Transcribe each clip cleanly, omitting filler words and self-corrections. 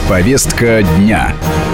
Повестка дня.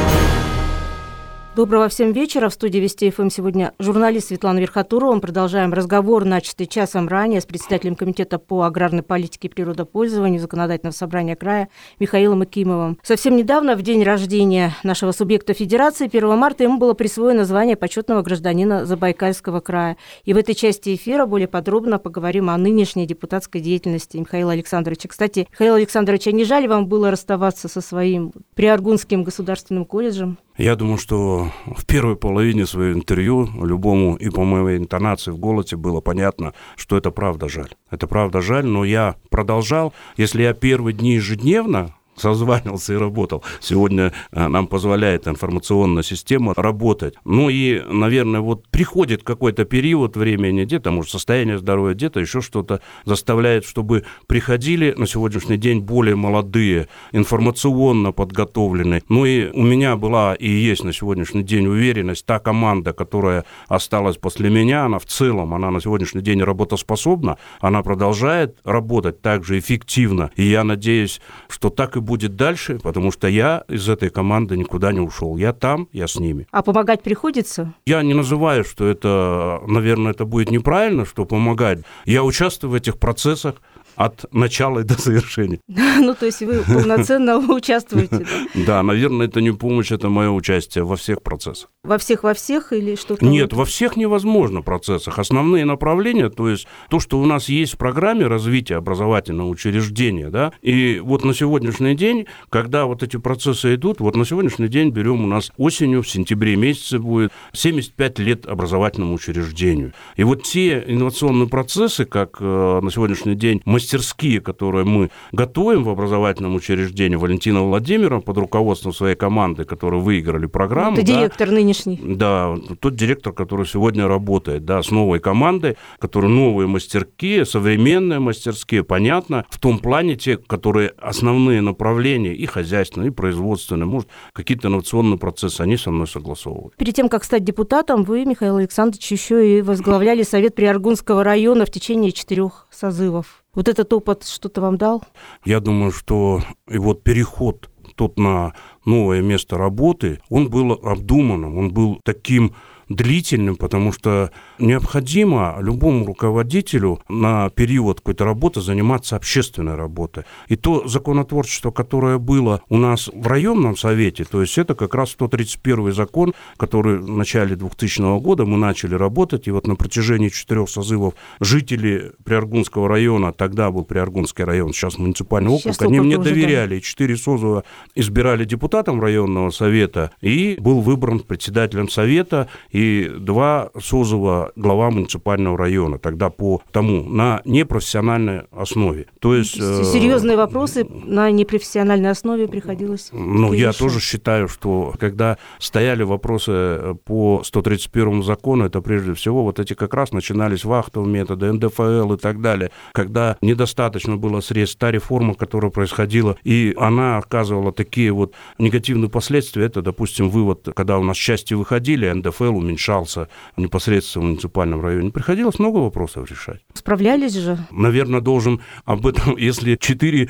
Доброго всем вечера. В студии Вести ФМ сегодня журналист Светлана Верхотурова. Мы продолжаем разговор, начатый часом ранее, с председателем Комитета по аграрной политике и природопользованию Законодательного собрания края Михаилом Акимовым. Совсем недавно, в день рождения нашего субъекта Федерации, 1 марта, ему было присвоено звание почетного гражданина Забайкальского края. И в этой части эфира более подробно поговорим о нынешней депутатской деятельности Михаила Александровича. Кстати, Михаил Александрович, а не жаль вам было расставаться со своим Приаргунским государственным колледжем? Я думаю, что в первой половине своего интервью любому и по моей интонации в голосе было понятно, что это правда жаль. Это правда жаль, но я продолжал. Если я первые дни ежедневно созванивался и работал. Сегодня нам позволяет информационная система работать. Ну и, наверное, вот приходит какой-то период времени, где-то, может, состояние здоровья, где-то еще что-то заставляет, чтобы приходили на сегодняшний день более молодые, информационно подготовленные. Ну и у меня была и есть на сегодняшний день уверенность, та команда, которая осталась после меня, она в целом, она на сегодняшний день работоспособна, она продолжает работать так же эффективно. И я надеюсь, что так и будет дальше, потому что я из этой команды никуда не ушел. Я там, я с ними. А помогать приходится? Я не называю, что это, наверное, это будет неправильно, что помогать. Я участвую в этих процессах от начала и до завершения. Ну, то есть вы полноценно участвуете, да? Да, наверное, это не помощь, это мое участие во всех процессах. Во всех или что-то? Нет, во всех невозможно процессах. Основные направления, то есть то, что у нас есть в программе развития образовательного учреждения, да, и вот на сегодняшний день, когда вот эти процессы идут, вот на сегодняшний день берем у нас осенью, в сентябре месяце будет 75 лет образовательному учреждению. И вот те инновационные процессы, как на сегодняшний день мастерские, которые мы готовим в образовательном учреждении, Валентина Владимировна под руководством своей команды, которые выиграли программу. Это директор нынешний. Да, тот директор, который сегодня работает, да, с новой командой, которые новые мастерские, современные мастерские, понятно, в том плане те, которые основные направления и хозяйственные, и производственные, может, какие-то инновационные процессы, они со мной согласовывают. Перед тем, как стать депутатом, вы, Михаил Александрович, еще и возглавляли Совет Приаргунского района в течение 4 созывов. Вот этот опыт что-то вам дал? Я думаю, что и вот переход тут на новое место работы, он был обдуманным, он был таким длительным, потому что необходимо любому руководителю на период какой-то работы заниматься общественной работой. И то законотворчество, которое было у нас в районном совете, то есть это как раз 131 закон, который в начале 2000 года мы начали работать, и вот на протяжении 4 созывов жители Приаргунского района, тогда был Приаргунский район, сейчас муниципальный округ, они мне доверяли, и 4 созыва избирали депутатом районного совета, и был выбран председателем совета, и 2 созыва глава муниципального района, тогда по тому, на непрофессиональной основе. То есть серьезные вопросы на непрофессиональной основе приходилось решать. Я тоже считаю, что когда стояли вопросы по 131 закону, это прежде всего вот эти как раз начинались вахтовые методы, НДФЛ и так далее, когда недостаточно было средств, та реформа, которая происходила, и она оказывала такие вот негативные последствия, это, допустим, вывод, когда у нас части выходили, НДФЛ уменьшался непосредственно в муниципальном районе. Приходилось много вопросов решать. Справлялись же? Наверное, должен об этом, если 4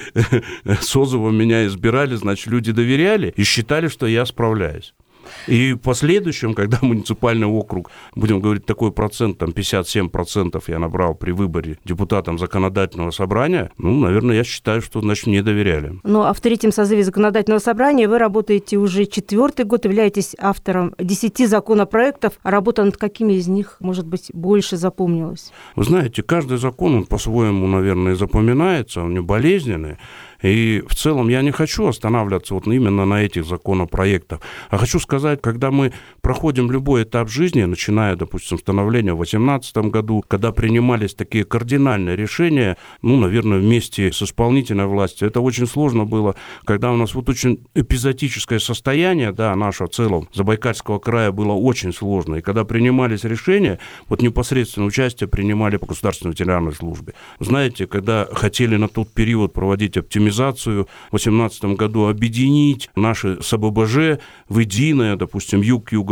созыва меня избирали, значит, люди доверяли и считали, что я справляюсь. И в последующем, когда муниципальный округ, будем говорить, такой процент, там 57% я набрал при выборе депутатом законодательного собрания, наверное, я считаю, что, значит, мне доверяли. А в 3-м созыве законодательного собрания вы работаете уже 4-й год, являетесь автором 10 законопроектов. А работа над какими из них, может быть, больше запомнилась? Вы знаете, каждый закон, он по-своему, наверное, запоминается, он не болезненный. И в целом я не хочу останавливаться вот именно на этих законопроектах, а хочу сказать, когда мы проходим любой этап жизни, начиная, допустим, становления в 2018 году, когда принимались такие кардинальные решения, наверное, вместе с исполнительной властью, это очень сложно было, когда у нас вот очень эпизодическое состояние, да, наше в целом Забайкальского края было очень сложно, и когда принимались решения, вот непосредственно участие принимали по государственной ветеринарной службе. Знаете, когда хотели на тот период проводить оптимизацию, в 2018 году объединить наши СББЖ в единое, допустим, юг к юго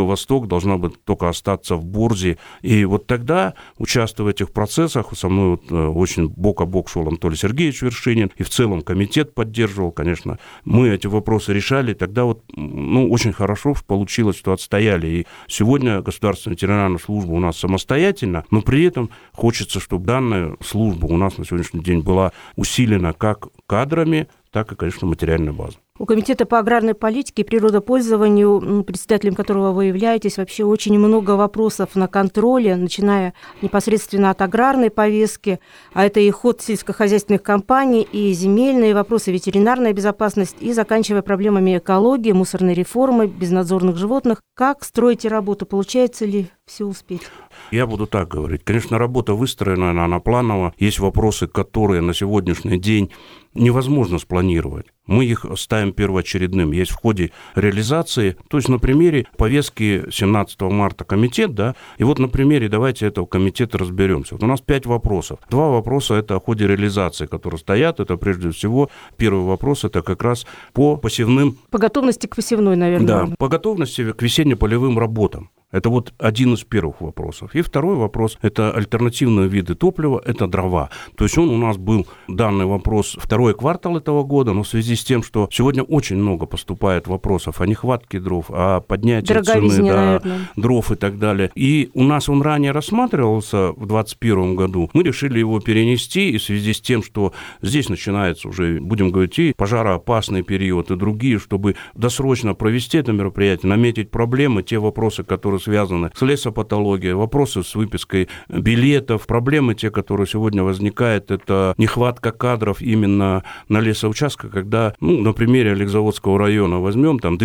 Юго-Восток должна быть только остаться в Борзе. И вот тогда, участвуя в этих процессах, со мной очень бок о бок шел Анатолий Сергеевич Вершинин, и в целом комитет поддерживал, конечно. Мы эти вопросы решали, тогда очень хорошо получилось, что отстояли. И сегодня Государственная ветеринарная служба у нас самостоятельна, но при этом хочется, чтобы данная служба у нас на сегодняшний день была усилена как кадрами, так и, конечно, материальной базой. У Комитета по аграрной политике и природопользованию, председателем которого вы являетесь, вообще очень много вопросов на контроле, начиная непосредственно от аграрной повестки, а это и ход сельскохозяйственных компаний, и земельные вопросы, ветеринарная безопасность, и заканчивая проблемами экологии, мусорной реформы, безнадзорных животных. Как строите работу? Получается ли все успеть? Я буду так говорить. Конечно, работа выстроена, она планово. Есть вопросы, которые на сегодняшний день невозможно спланировать. Мы их ставим первоочередным. Есть в ходе реализации, то есть на примере повестки 17 марта комитет, да, и вот на примере давайте этого комитета разберемся. Вот у нас 5 вопросов. 2 вопроса это о ходе реализации, которые стоят. Это прежде всего первый вопрос, это как раз по посевным. По готовности к посевной, наверное. Да, по готовности к весенне-полевым работам. Это вот один из первых вопросов. И второй вопрос – это альтернативные виды топлива, это дрова. То есть он у нас был, данный вопрос, второй квартал этого года, но в связи с тем, что сегодня очень много поступает вопросов о нехватке дров, о поднятии цены дров и так далее. И у нас он ранее рассматривался в 2021 году. Мы решили его перенести, и в связи с тем, что здесь начинается уже, будем говорить, и пожароопасный период, и другие, чтобы досрочно провести это мероприятие, наметить проблемы, те вопросы, которые связаны с лесопатологией, вопросы с выпиской билетов, проблемы те, которые сегодня возникают, это нехватка кадров именно на лесоучастках, когда, на примере Олегзаводского района возьмем, там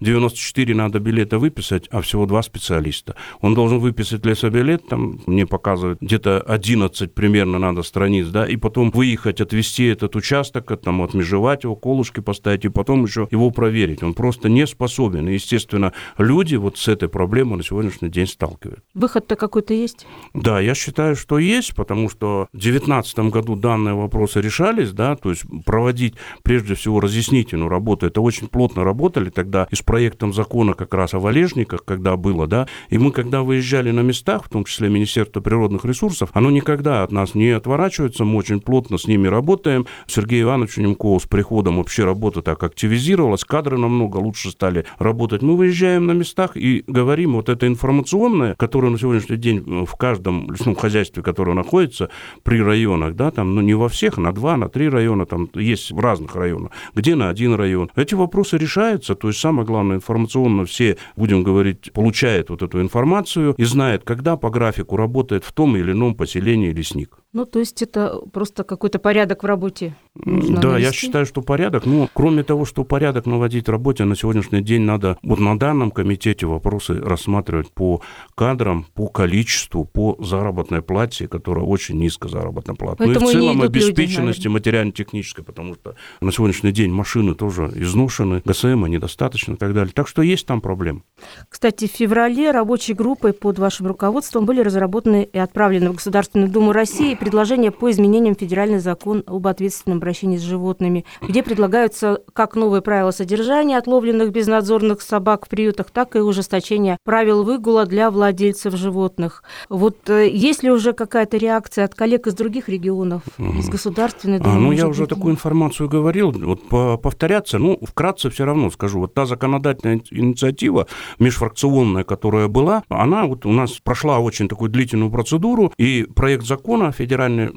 294 надо билета выписать, а всего 2 специалиста. Он должен выписать лесобилет, там мне показывают, где-то 11 примерно надо страниц, да, и потом выехать, отвезти этот участок, там, отмежевать его, колышки поставить, и потом еще его проверить. Он просто не способен. И, естественно, люди вот с этой проблемой на сегодняшний день сталкивают. Выход-то какой-то есть? Да, я считаю, что есть, потому что в 2019 году данные вопросы решались, да, то есть проводить прежде всего разъяснительную работу. Это очень плотно работали тогда и с проектом закона как раз о валежниках, когда было, да, и мы, когда выезжали на местах, в том числе Министерство природных ресурсов, оно никогда от нас не отворачивается, мы очень плотно с ними работаем. Сергею Ивановичу Немкову с приходом вообще работа так активизировалась, кадры намного лучше стали работать. Мы выезжаем на местах и говорим, вот это информационное, которое на сегодняшний день в каждом лесном хозяйстве, которое находится при районах, да, там, не во всех, на 2, на 3 района, там есть в разных районах, где на 1 район. Эти вопросы решаются, то есть самое главное, информационно все, будем говорить, получают вот эту информацию и знают, когда по графику работает в том или ином поселении лесник. То есть это просто какой-то порядок в работе нужно Да, навести? я считаю, что порядок, кроме того, что порядок наводить в работе, на сегодняшний день надо вот на данном комитете вопросы рассматривать по кадрам, по количеству, по заработной плате, которая очень низкая заработная плата. Поэтому и в целом люди, обеспеченности материально-технической, потому что на сегодняшний день машины тоже изношены, ГСМа недостаточно и так далее. Так что есть там проблемы. Кстати, в феврале рабочей группой под вашим руководством были разработаны и отправлены в Государственную Думу России предложения по изменениям в федеральный закон об ответственном обращении с животными, где предлагаются как новые правила содержания отловленных безнадзорных собак в приютах, так и ужесточение правил выгула для владельцев животных. Вот есть ли уже какая-то реакция от коллег из других регионов, из Государственной Думы? Я уже такую информацию говорил, повторяться, вкратце все равно скажу. Вот та законодательная инициатива межфракционная, которая была, она вот у нас прошла очень такую длительную процедуру, и проект закона, федеральный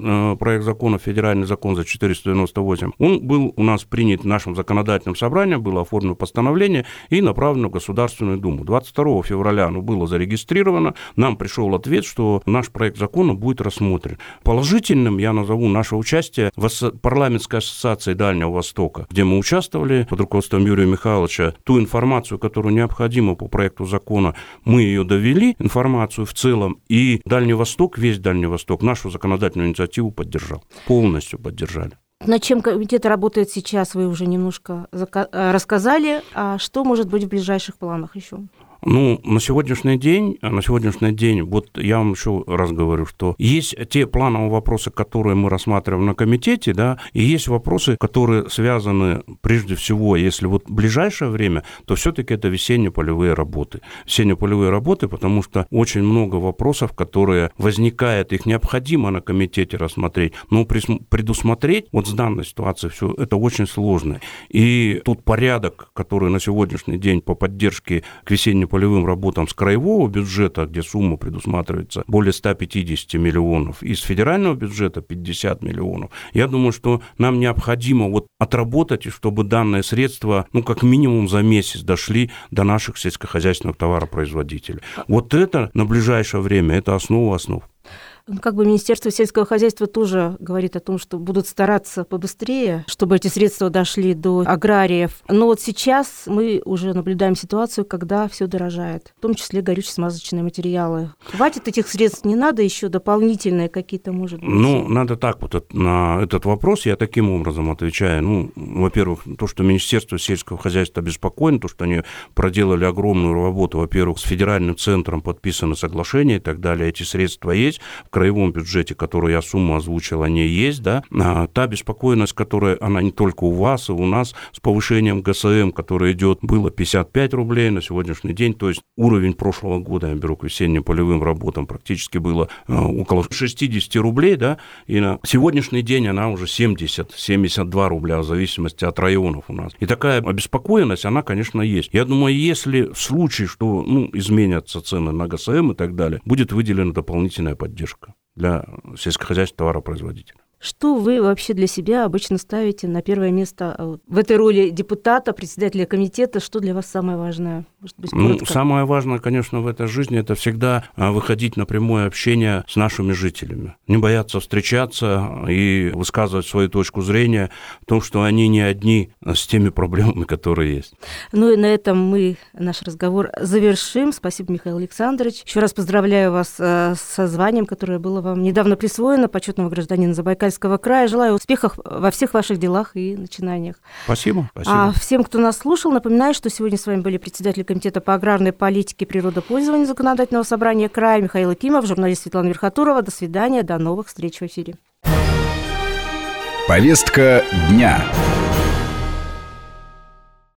закон за 498, он был у нас принят нашим законодательным собранием, было оформлено постановление и направлено в Государственную Думу. 22 февраля оно было зарегистрировано, нам пришел ответ, что наш проект закона будет рассмотрен. Положительным я назову наше участие в парламентской ассоциации Дальнего Востока, где мы участвовали под руководством Юрия Михайловича. Ту информацию, которую необходимо по проекту закона, мы ее довели, информацию в целом, и Дальний Восток, весь Дальний Восток, нашу законодательную инициативу поддержал, полностью поддержали. Над чем комитет работает сейчас, вы уже немножко рассказали. А что может быть в ближайших планах еще? На сегодняшний день, вот я вам еще раз говорю, что есть те плановые вопросы, которые мы рассматриваем на комитете, да, и есть вопросы, которые связаны прежде всего, если вот в ближайшее время, то все-таки это весенне-полевые работы. Весенне-полевые работы, потому что очень много вопросов, которые возникают, их необходимо на комитете рассмотреть, но предусмотреть вот с данной ситуацией все это очень сложно. И тут порядок, который на сегодняшний день по поддержке к весенне-полевым работам с краевого бюджета, где сумма предусматривается более 150 миллионов, и с федерального бюджета 50 миллионов, я думаю, что нам необходимо вот отработать, чтобы данные средства, как минимум за месяц дошли до наших сельскохозяйственных товаропроизводителей. Вот это на ближайшее время, это основа основ. Министерство сельского хозяйства тоже говорит о том, что будут стараться побыстрее, чтобы эти средства дошли до аграриев. Но вот сейчас мы уже наблюдаем ситуацию, когда все дорожает, в том числе горюче-смазочные материалы. Хватит этих средств, не надо еще дополнительные какие-то, может быть? Надо так вот на этот вопрос я таким образом отвечаю. Во-первых, то, что Министерство сельского хозяйства обеспокоено, то, что они проделали огромную работу, во-первых, с федеральным центром подписано соглашение и так далее, эти средства есть. В краевом бюджете, которую я сумму озвучил, они есть, да, та беспокойность, которая, она не только у вас, и у нас, с повышением ГСМ, которое идет, было 55 рублей на сегодняшний день, то есть уровень прошлого года, я беру к весенне-полевым работам, практически было около 60 рублей, да, и на сегодняшний день она уже 70-72 рубля, в зависимости от районов у нас. И такая обеспокоенность, она, конечно, есть. Я думаю, если в случае, что, изменятся цены на ГСМ и так далее, будет выделена дополнительная поддержка для сельскохозяйственного товаропроизводителя. Что вы вообще для себя обычно ставите на первое место в этой роли депутата, председателя комитета? Что для вас самое важное? Может быть, коротко? Самое важное, конечно, в этой жизни – это всегда выходить на прямое общение с нашими жителями. Не бояться встречаться и высказывать свою точку зрения в том, что они не одни с теми проблемами, которые есть. И на этом мы наш разговор завершим. Спасибо, Михаил Александрович. Еще раз поздравляю вас со званием, которое было вам недавно присвоено, почетного гражданина Забайкальского края. Желаю успехов во всех ваших делах и начинаниях. Спасибо. А всем, кто нас слушал, напоминаю, что сегодня с вами были председатель комитета по аграрной политике и природопользованию Законодательного собрания края Михаил Якимов, журналист Светлана Верхотурова. До свидания, до новых встреч в эфире. Повестка дня.